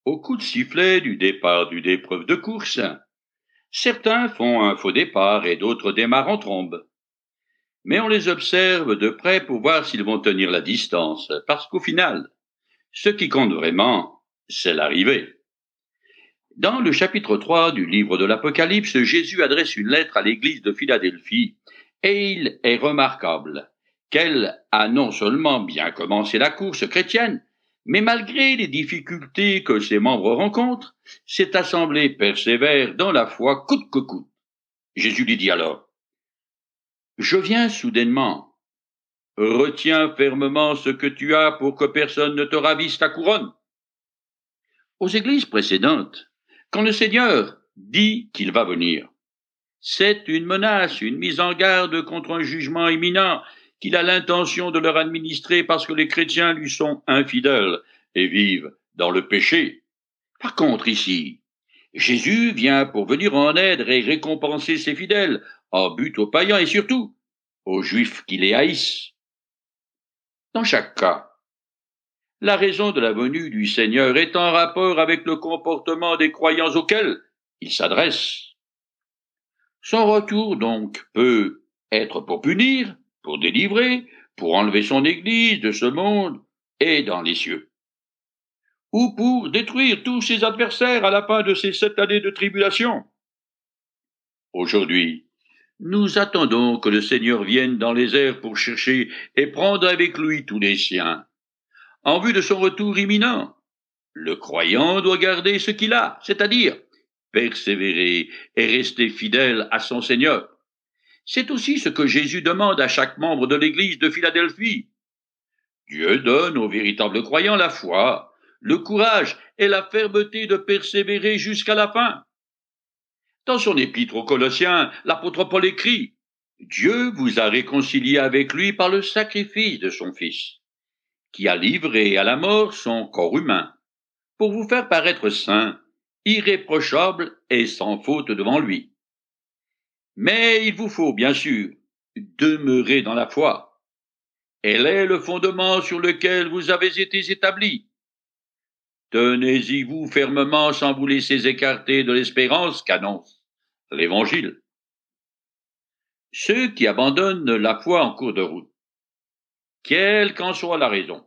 Au coup de sifflet du départ d'une épreuve de course, certains font un faux départ et d'autres démarrent en trombe. Mais on les observe de près pour voir s'ils vont tenir la distance, parce qu'au final, ce qui compte vraiment, c'est l'arrivée. Dans le chapitre 3 du livre de l'Apocalypse, Jésus adresse une lettre à l'église de Philadelphie, et il est remarquable qu'elle a non seulement bien commencé la course chrétienne, mais malgré les difficultés que ses membres rencontrent, cette assemblée persévère dans la foi coûte que coûte. Jésus lui dit alors, « Je viens soudainement. Retiens fermement ce que tu as pour que personne ne te ravisse ta couronne. » Aux églises précédentes, quand le Seigneur dit qu'il va venir, c'est une menace, une mise en garde contre un jugement imminent qu'il a l'intention de leur administrer parce que les chrétiens lui sont infidèles et vivent dans le péché. Par contre, ici, Jésus vient pour venir en aide et récompenser ses fidèles, en but aux païens et surtout aux Juifs qui les haïssent. Dans chaque cas, la raison de la venue du Seigneur est en rapport avec le comportement des croyants auxquels il s'adresse. Son retour, donc, peut être pour punir, pour délivrer, pour enlever son Église de ce monde et dans les cieux, ou pour détruire tous ses adversaires à la fin de ces 7 années de tribulation. Aujourd'hui, nous attendons que le Seigneur vienne dans les airs pour chercher et prendre avec lui tous les siens. En vue de son retour imminent, le croyant doit garder ce qu'il a, c'est-à-dire persévérer et rester fidèle à son Seigneur. C'est aussi ce que Jésus demande à chaque membre de l'Église de Philadelphie. Dieu donne aux véritables croyants la foi, le courage et la fermeté de persévérer jusqu'à la fin. Dans son épître aux Colossiens, l'apôtre Paul écrit « Dieu vous a réconciliés avec lui par le sacrifice de son Fils, qui a livré à la mort son corps humain, pour vous faire paraître saints, irréprochables et sans faute devant lui. Mais il vous faut, bien sûr, demeurer dans la foi. Elle est le fondement sur lequel vous avez été établis. Tenez-y vous fermement sans vous laisser écarter de l'espérance qu'annonce l'Évangile. Ceux qui abandonnent la foi en cours de route, quelle qu'en soit la raison,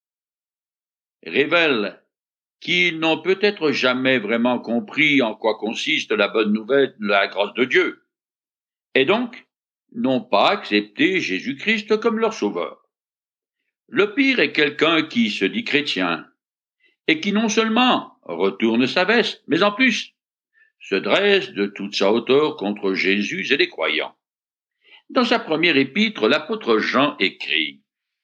révèlent qu'ils n'ont peut-être jamais vraiment compris en quoi consiste la bonne nouvelle de la grâce de Dieu, et donc n'ont pas accepté Jésus-Christ comme leur sauveur. Le pire est quelqu'un qui se dit chrétien, et qui non seulement retourne sa veste, mais en plus se dresse de toute sa hauteur contre Jésus et les croyants. Dans sa première épître, l'apôtre Jean écrit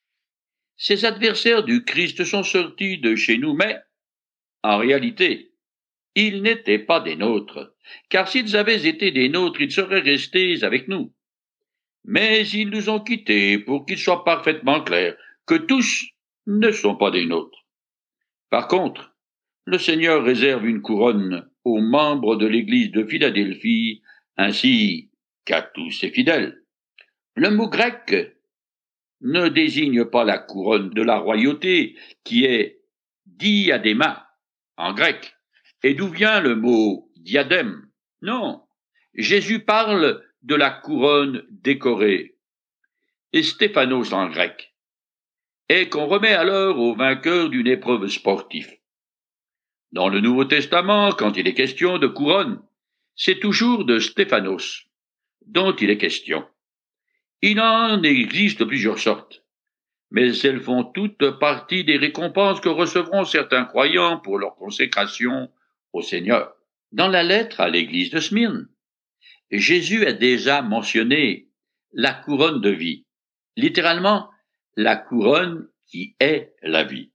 « Ces adversaires du Christ sont sortis de chez nous, mais en réalité, ils n'étaient pas des nôtres, car s'ils avaient été des nôtres, ils seraient restés avec nous. Mais ils nous ont quittés pour qu'il soit parfaitement clair que tous ne sont pas des nôtres. Par contre, le Seigneur réserve une couronne aux membres de l'Église de Philadelphie, ainsi qu'à tous ses fidèles. Le mot grec ne désigne pas la couronne de la royauté, qui est diadéma en grec, et d'où vient le mot diadème. Non, Jésus parle de la couronne décorée, et Stéphanos en grec, et qu'on remet alors au vainqueur d'une épreuve sportive. Dans le Nouveau Testament, quand il est question de couronne, c'est toujours de Stéphanos dont il est question. Il en existe plusieurs sortes, mais elles font toutes partie des récompenses que recevront certains croyants pour leur consécration au Seigneur. Dans la lettre à l'église de Smyrne, Jésus a déjà mentionné la couronne de vie, littéralement la couronne qui est la vie.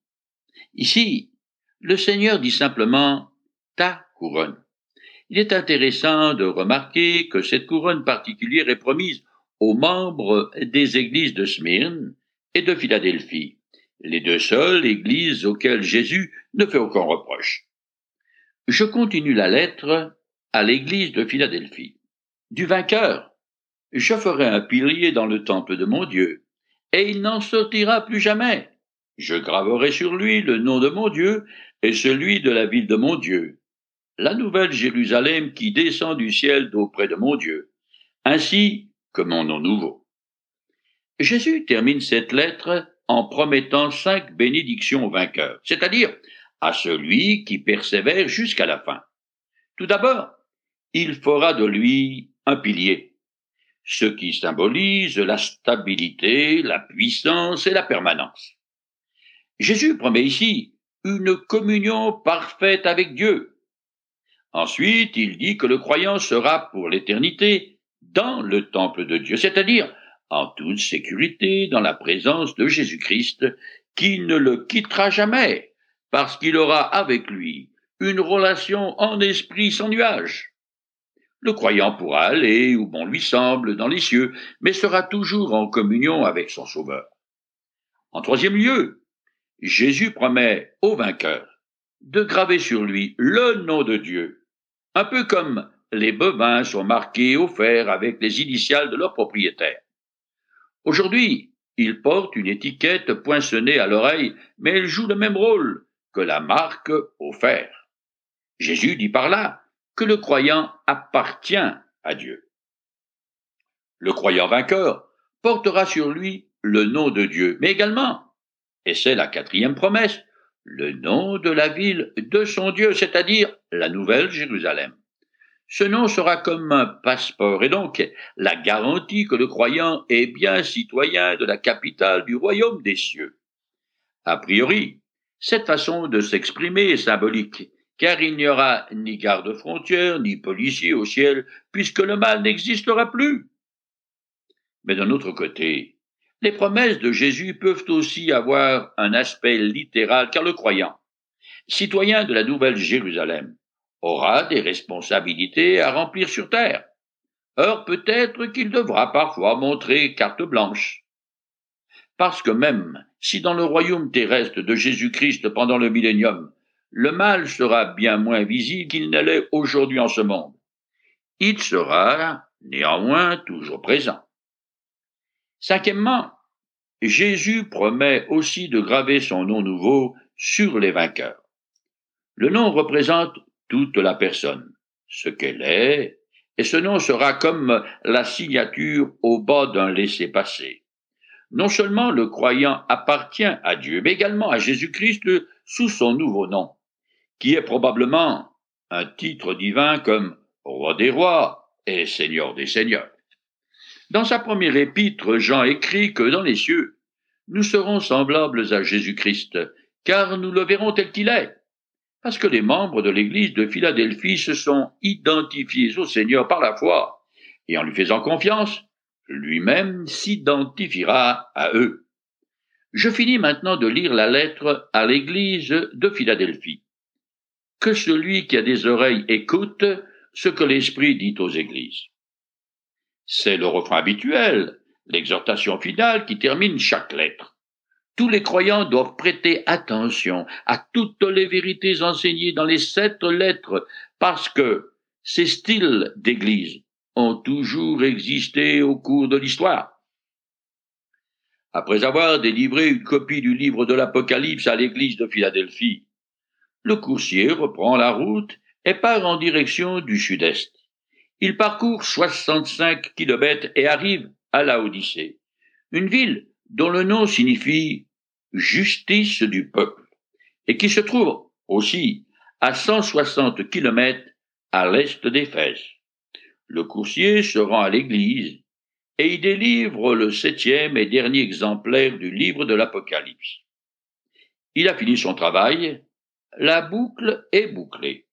Ici, le Seigneur dit simplement « ta couronne ». Il est intéressant de remarquer que cette couronne particulière est promise aux membres des églises de Smyrne et de Philadelphie, les deux seules églises auxquelles Jésus ne fait aucun reproche. Je continue la lettre à l'église de Philadelphie. Du vainqueur, je ferai un pilier dans le temple de mon Dieu, et il n'en sortira plus jamais. Je graverai sur lui le nom de mon Dieu et celui de la ville de mon Dieu, la nouvelle Jérusalem qui descend du ciel d'auprès de mon Dieu, ainsi que mon nom nouveau. Jésus termine cette lettre en promettant 5 bénédictions au vainqueur, c'est-à-dire à celui qui persévère jusqu'à la fin. Tout d'abord, il fera de lui un pilier, ce qui symbolise la stabilité, la puissance et la permanence. Jésus promet ici une communion parfaite avec Dieu. Ensuite, il dit que le croyant sera pour l'éternité dans le temple de Dieu, c'est-à-dire en toute sécurité dans la présence de Jésus-Christ, qui ne le quittera jamais, parce qu'il aura avec lui une relation en esprit sans nuage. Le croyant pourra aller où bon lui semble dans les cieux, mais sera toujours en communion avec son Sauveur. En troisième lieu, Jésus promet au vainqueur de graver sur lui le nom de Dieu, un peu comme les bovins sont marqués au fer avec les initiales de leur propriétaire. Aujourd'hui, il porte une étiquette poinçonnée à l'oreille, mais elle joue le même rôle que la marque au fer. Jésus dit par là que le croyant appartient à Dieu. Le croyant vainqueur portera sur lui le nom de Dieu, mais également, et c'est la 4e promesse, le nom de la ville de son Dieu, c'est-à-dire la nouvelle Jérusalem. Ce nom sera comme un passeport et donc la garantie que le croyant est bien citoyen de la capitale du royaume des cieux. A priori, cette façon de s'exprimer est symbolique, car il n'y aura ni garde-frontière ni policier au ciel, puisque le mal n'existera plus. Mais d'un autre côté, les promesses de Jésus peuvent aussi avoir un aspect littéral, car le croyant, citoyen de la nouvelle Jérusalem, aura des responsabilités à remplir sur terre. Or, peut-être qu'il devra parfois montrer carte blanche. Parce que même si dans le royaume terrestre de Jésus-Christ pendant le millénium, le mal sera bien moins visible qu'il ne l'est aujourd'hui en ce monde, il sera néanmoins toujours présent. Cinquièmement, Jésus promet aussi de graver son nom nouveau sur les vainqueurs. Le nom représente toute la personne, ce qu'elle est, et ce nom sera comme la signature au bas d'un laissez-passer. Non seulement le croyant appartient à Dieu, mais également à Jésus-Christ sous son nouveau nom, qui est probablement un titre divin comme Roi des rois et Seigneur des seigneurs. Dans sa première épître, Jean écrit que dans les cieux, nous serons semblables à Jésus-Christ, car nous le verrons tel qu'il est. Parce que les membres de l'église de Philadelphie se sont identifiés au Seigneur par la foi, et en lui faisant confiance, lui-même s'identifiera à eux. Je finis maintenant de lire la lettre à l'église de Philadelphie. Que celui qui a des oreilles écoute ce que l'Esprit dit aux églises. C'est le refrain habituel, l'exhortation finale qui termine chaque lettre. Tous les croyants doivent prêter attention à toutes les vérités enseignées dans les 7 lettres, parce que ces styles d'église ont toujours existé au cours de l'histoire. Après avoir délivré une copie du livre de l'Apocalypse à l'église de Philadelphie, le coursier reprend la route et part en direction du sud-est. Il parcourt 65 kilomètres et arrive à Laodicée, une ville dont le nom signifie justice du peuple, et qui se trouve aussi à 160 kilomètres à l'est d'Éphèse. Le coursier se rend à l'église et y délivre le 7e et dernier exemplaire du livre de l'Apocalypse. Il a fini son travail, la boucle est bouclée.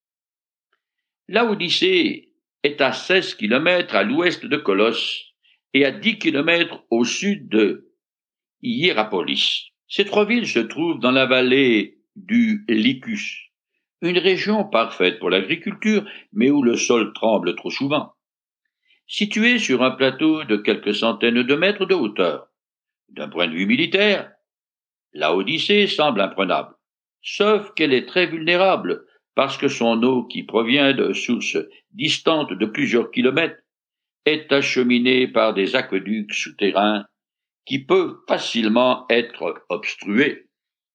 Laodicée est à 16 kilomètres à l'ouest de Colosse et à 10 kilomètres au sud de Hiérapolis. Ces 3 villes se trouvent dans la vallée du Lycus, une région parfaite pour l'agriculture, mais où le sol tremble trop souvent. Située sur un plateau de quelques centaines de mètres de hauteur, d'un point de vue militaire, Laodicée semble imprenable, sauf qu'elle est très vulnérable, parce que son eau, qui provient de sources distantes de plusieurs kilomètres, est acheminée par des aqueducs souterrains qui peuvent facilement être obstrués.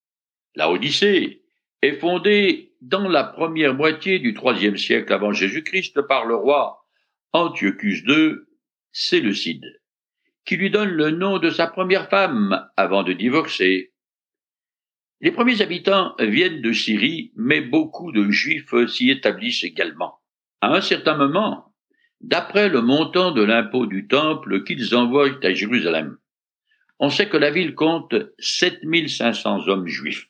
Laodicée est fondée dans la première moitié du IIIe siècle avant Jésus-Christ par le roi Antiochus II Séleucide, qui lui donne le nom de sa première femme avant de divorcer. Les premiers habitants viennent de Syrie, mais beaucoup de Juifs s'y établissent également. À un certain moment, d'après le montant de l'impôt du temple qu'ils envoient à Jérusalem, on sait que la ville compte 7500 hommes juifs.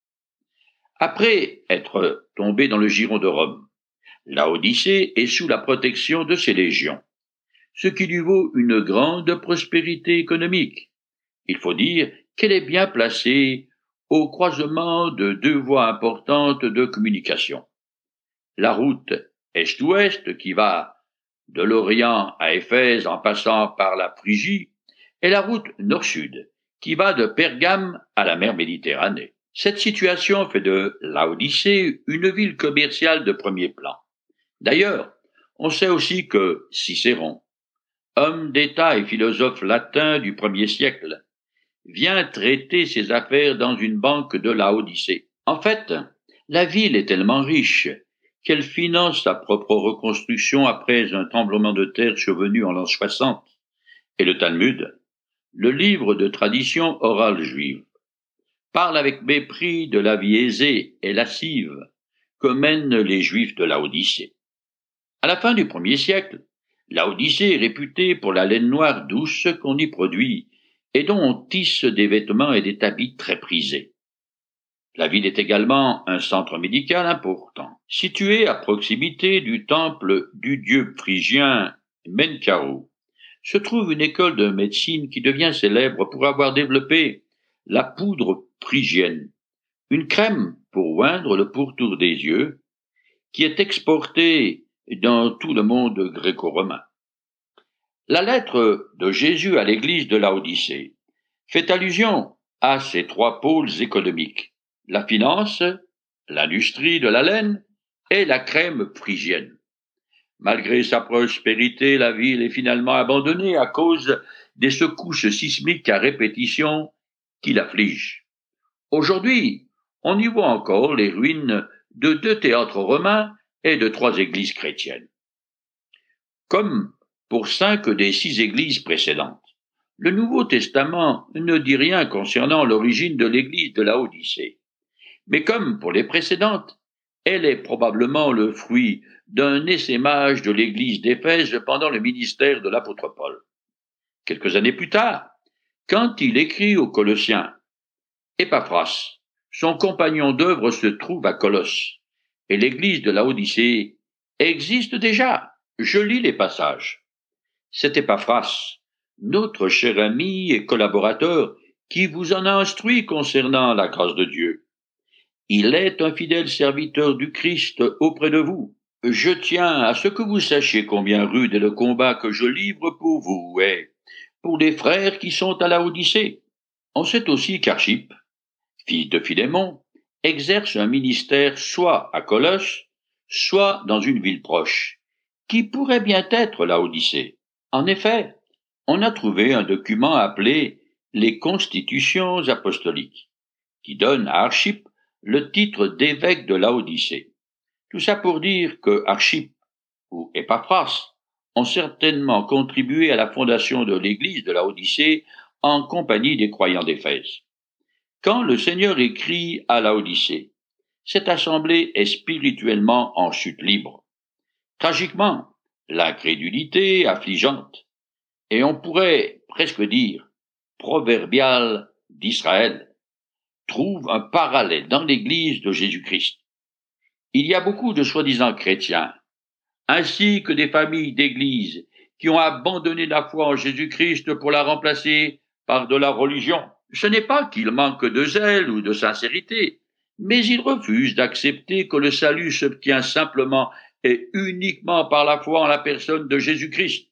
Après être tombée dans le giron de Rome, Laodicée est sous la protection de ses légions, ce qui lui vaut une grande prospérité économique. Il faut dire qu'elle est bien placée au croisement de deux voies importantes de communication. La route est-ouest qui va de l'Orient à Éphèse en passant par la Phrygie et la route nord-sud qui va de Pergame à la mer Méditerranée. Cette situation fait de Laodicée une ville commerciale de premier plan. D'ailleurs, on sait aussi que Cicéron, homme d'État et philosophe latin du 1er siècle, vient traiter ses affaires dans une banque de Laodicée. En fait, la ville est tellement riche qu'elle finance sa propre reconstruction après un tremblement de terre survenu en l'an 60. Et le Talmud, le livre de tradition orale juive, parle avec mépris de la vie aisée et lascive que mènent les Juifs de Laodicée. À la fin du 1er siècle, Laodicée est réputée pour la laine noire douce qu'on y produit et dont on tisse des vêtements et des habits très prisés. La ville est également un centre médical important, situé à proximité du temple du dieu phrygien Menkau. Se trouve une école de médecine qui devient célèbre pour avoir développé la poudre phrygienne, une crème pour oindre le pourtour des yeux, qui est exportée dans tout le monde gréco-romain. La lettre de Jésus à l'église de Laodicée fait allusion à ces trois pôles économiques, la finance, l'industrie de la laine et la crème phrygienne. Malgré sa prospérité, la ville est finalement abandonnée à cause des secousses sismiques à répétition qui l'affligent. Aujourd'hui, on y voit encore les ruines de 2 théâtres romains et de 3 églises chrétiennes. Comme pour 5 des 6 églises précédentes, le Nouveau Testament ne dit rien concernant l'origine de l'église de Laodicée. Mais comme pour les précédentes, elle est probablement le fruit d'un essaimage de l'église d'Éphèse pendant le ministère de l'apôtre Paul. Quelques années plus tard, quand il écrit aux Colossiens, Épaphras, son compagnon d'œuvre, se trouve à Colosse, et l'église de Laodicée existe déjà. Je lis les passages. C'est Épaphras, notre cher ami et collaborateur, qui vous en a instruit concernant la grâce de Dieu. Il est un fidèle serviteur du Christ auprès de vous. Je tiens à ce que vous sachiez combien rude est le combat que je livre pour vous et pour les frères qui sont à Laodicée. On sait aussi qu'Archippe, fils de Philémon, exerce un ministère soit à Colosse, soit dans une ville proche, qui pourrait bien être Laodicée. En effet, on a trouvé un document appelé les Constitutions apostoliques, qui donne à Archippe le titre d'évêque de Laodicée. Tout ça pour dire que Archippe ou Épaphras ont certainement contribué à la fondation de l'église de Laodicée en compagnie des croyants d'Éphèse. Quand le Seigneur écrit à Laodicée, cette assemblée est spirituellement en chute libre. Tragiquement, l'incrédulité affligeante, et on pourrait presque dire proverbiale d'Israël, trouve un parallèle dans l'Église de Jésus-Christ. Il y a beaucoup de soi-disant chrétiens, ainsi que des familles d'Église qui ont abandonné la foi en Jésus-Christ pour la remplacer par de la religion. Ce n'est pas qu'ils manquent de zèle ou de sincérité, mais ils refusent d'accepter que le salut s'obtient simplement et uniquement par la foi en la personne de Jésus-Christ.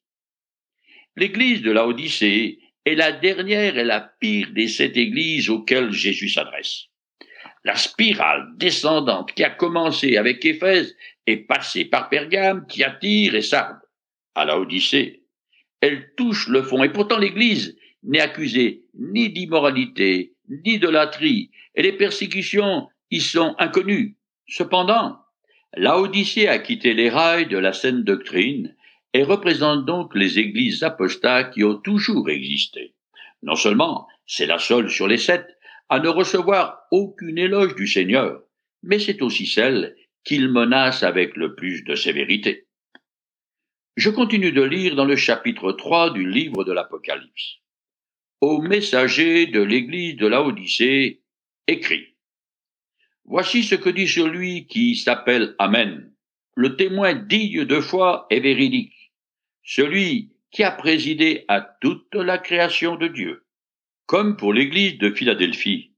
L'église de Laodicée est la dernière et la pire des 7 églises auxquelles Jésus s'adresse. La spirale descendante qui a commencé avec Éphèse est passée par Pergame, Thyatire et Sardes. À Laodicée, elle touche le fond et pourtant l'église n'est accusée ni d'immoralité, d'idolâtrie, et les persécutions y sont inconnues. Cependant, Laodicée a quitté les rails de la saine doctrine et représente donc les églises apostates qui ont toujours existé. Non seulement c'est la seule sur les 7 à ne recevoir aucune éloge du Seigneur, mais c'est aussi celle qu'il menace avec le plus de sévérité. Je continue de lire dans le chapitre 3 du livre de l'Apocalypse. Au messager de l'église de Laodicée, écrit. Voici ce que dit celui qui s'appelle Amen, le témoin digne de foi et véridique, celui qui a présidé à toute la création de Dieu. Comme pour l'église de Philadelphie,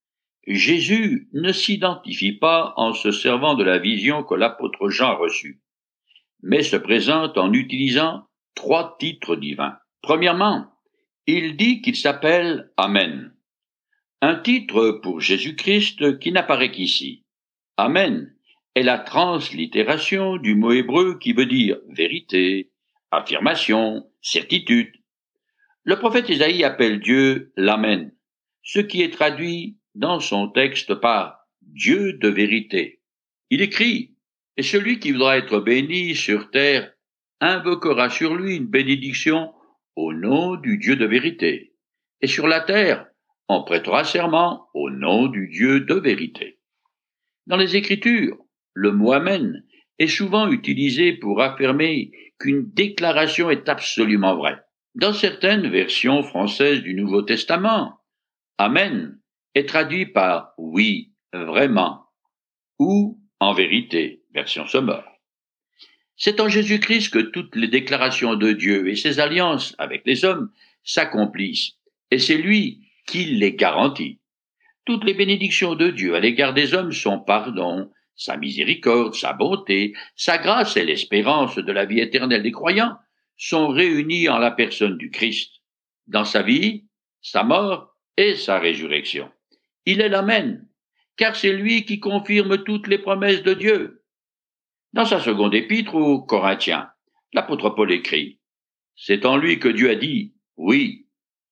Jésus ne s'identifie pas en se servant de la vision que l'apôtre Jean a reçue, mais se présente en utilisant 3 titres divins. Premièrement, il dit qu'il s'appelle Amen, un titre pour Jésus-Christ qui n'apparaît qu'ici. Amen est la translittération du mot hébreu qui veut dire vérité, affirmation, certitude. Le prophète Isaïe appelle Dieu l'Amen, ce qui est traduit dans son texte par Dieu de vérité. Il écrit, et celui qui voudra être béni sur terre invoquera sur lui une bénédiction au nom du Dieu de vérité. Et sur la terre, on prêtera serment au nom du Dieu de vérité. Dans les Écritures, le mot Amen est souvent utilisé pour affirmer qu'une déclaration est absolument vraie. Dans certaines versions françaises du Nouveau Testament, Amen est traduit par oui, vraiment, ou en vérité, version Sommer. C'est en Jésus-Christ que toutes les déclarations de Dieu et ses alliances avec les hommes s'accomplissent, et c'est lui qui les garantit. Toutes les bénédictions de Dieu à l'égard des hommes, son pardon, sa miséricorde, sa bonté, sa grâce et l'espérance de la vie éternelle des croyants sont réunies en la personne du Christ, dans sa vie, sa mort et sa résurrection. Il est l'Amen, car c'est lui qui confirme toutes les promesses de Dieu. Dans sa seconde épître aux Corinthiens, l'apôtre Paul écrit, « C'est en lui que Dieu a dit, oui,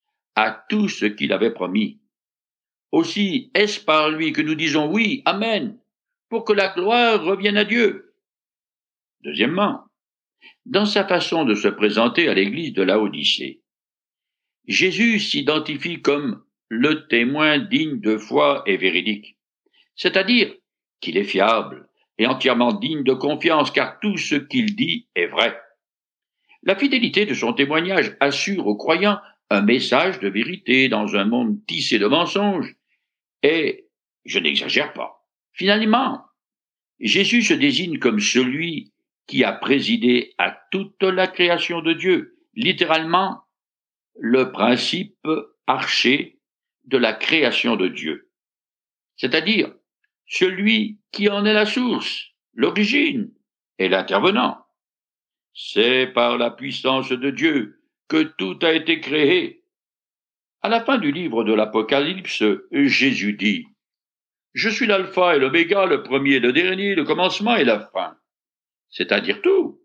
à tout ce qu'il avait promis. Aussi est-ce par lui que nous disons oui, Amen, pour que la gloire revienne à Dieu. » Deuxièmement, dans sa façon de se présenter à l'église de Laodicée, Jésus s'identifie comme le témoin digne de foi et véridique, c'est-à-dire qu'il est fiable et entièrement digne de confiance car tout ce qu'il dit est vrai. La fidélité de son témoignage assure aux croyants un message de vérité dans un monde tissé de mensonges et, je n'exagère pas, finalement, Jésus se désigne comme celui qui a présidé à toute la création de Dieu, littéralement le principe arché de la création de Dieu, c'est-à-dire celui qui en est la source, l'origine et l'intervenant. C'est par la puissance de Dieu que tout a été créé. À la fin du livre de l'Apocalypse, Jésus dit « Je suis l'alpha et l'oméga, le premier et le dernier, le commencement et la fin. » C'est-à-dire tout.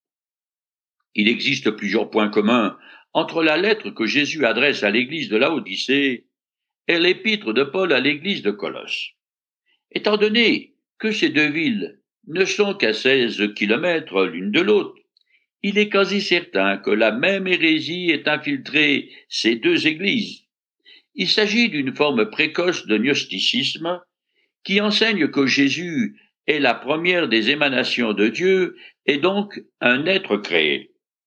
Il existe plusieurs points communs entre la lettre que Jésus adresse à l'église de Laodicée et l'épître de Paul à l'église de Colosse. Étant donné que ces 2 villes ne sont qu'à 16 kilomètres l'une de l'autre, il est quasi certain que la même hérésie ait infiltré ces 2 églises. Il s'agit d'une forme précoce de gnosticisme qui enseigne que Jésus est la première des émanations de Dieu et donc un être créé.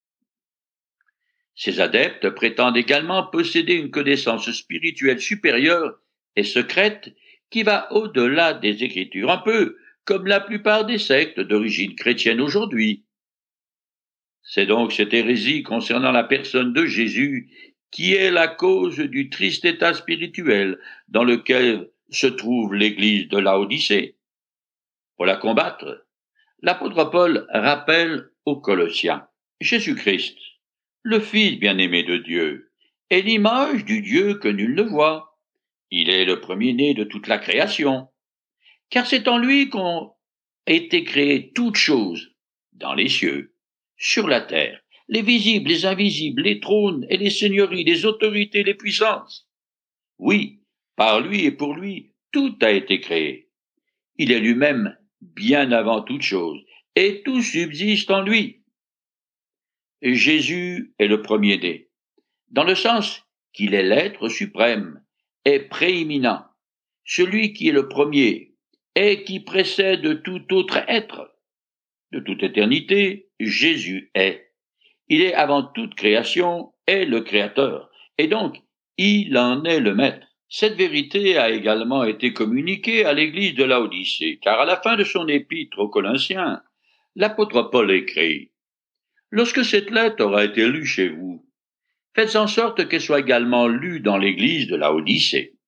Ces adeptes prétendent également posséder une connaissance spirituelle supérieure et secrète qui va au-delà des Écritures, un peu comme la plupart des sectes d'origine chrétienne aujourd'hui. C'est donc cette hérésie concernant la personne de Jésus qui est la cause du triste état spirituel dans lequel se trouve l'église de Laodicée. Pour la combattre, l'apôtre Paul rappelle aux Colossiens Jésus-Christ, le Fils bien-aimé de Dieu, est l'image du Dieu que nul ne voit. Il est le premier-né de toute la création, car c'est en lui qu'ont été créées toutes choses, dans les cieux, sur la terre, les visibles, les invisibles, les trônes et les seigneuries, les autorités, les puissances. Oui, Par lui et pour lui, tout a été créé. Il est lui-même bien avant toute chose, et tout subsiste en lui. Jésus est le premier-né, dans le sens qu'il est l'être suprême, est prééminent, celui qui est le premier et qui précède tout autre être. De toute éternité, Jésus est. Il est avant toute création, est le Créateur, et donc il en est le Maître. Cette vérité a également été communiquée à l'église de Laodicée, car à la fin de son épître aux Colossiens, l'apôtre Paul écrit: Lorsque cette lettre aura été lue chez vous, faites en sorte qu'elle soit également lue dans l'église de Laodicée.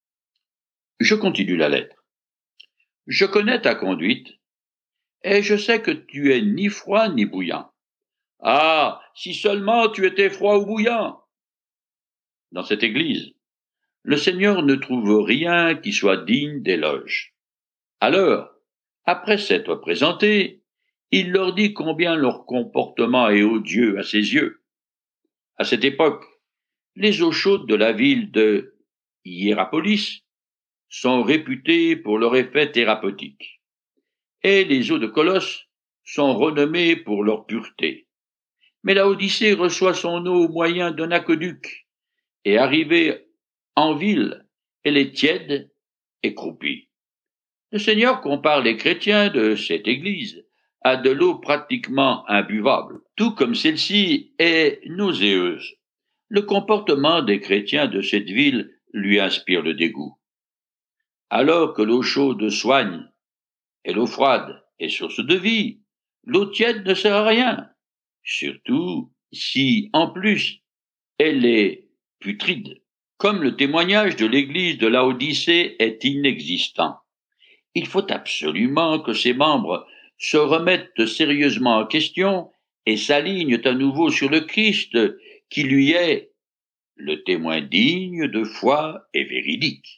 Je continue la lettre. Je connais ta conduite, et je sais que tu es ni froid ni bouillant. Ah, si seulement tu étais froid ou bouillant! Dans cette église, le Seigneur ne trouve rien qui soit digne d'éloge. Alors, après s'être présenté, il leur dit combien leur comportement est odieux à ses yeux. À cette époque, les eaux chaudes de la ville de Hiérapolis sont réputées pour leur effet thérapeutique, et les eaux de Colosse sont renommées pour leur pureté. Mais la Odyssée reçoit son eau au moyen d'un aqueduc, et arrivée en ville, elle est tiède et croupie. Le Seigneur compare les chrétiens de cette église à de l'eau pratiquement imbuvable, tout comme celle-ci est nauséeuse. Le comportement des chrétiens de cette ville lui inspire le dégoût. Alors que l'eau chaude soigne et l'eau froide est source de vie, l'eau tiède ne sert à rien, surtout si, en plus, elle est putride. Comme le témoignage de l'église de Laodicée est inexistant, il faut absolument que ses membres se remettent sérieusement en question et s'alignent à nouveau sur le Christ qui lui est le témoin digne de foi et véridique.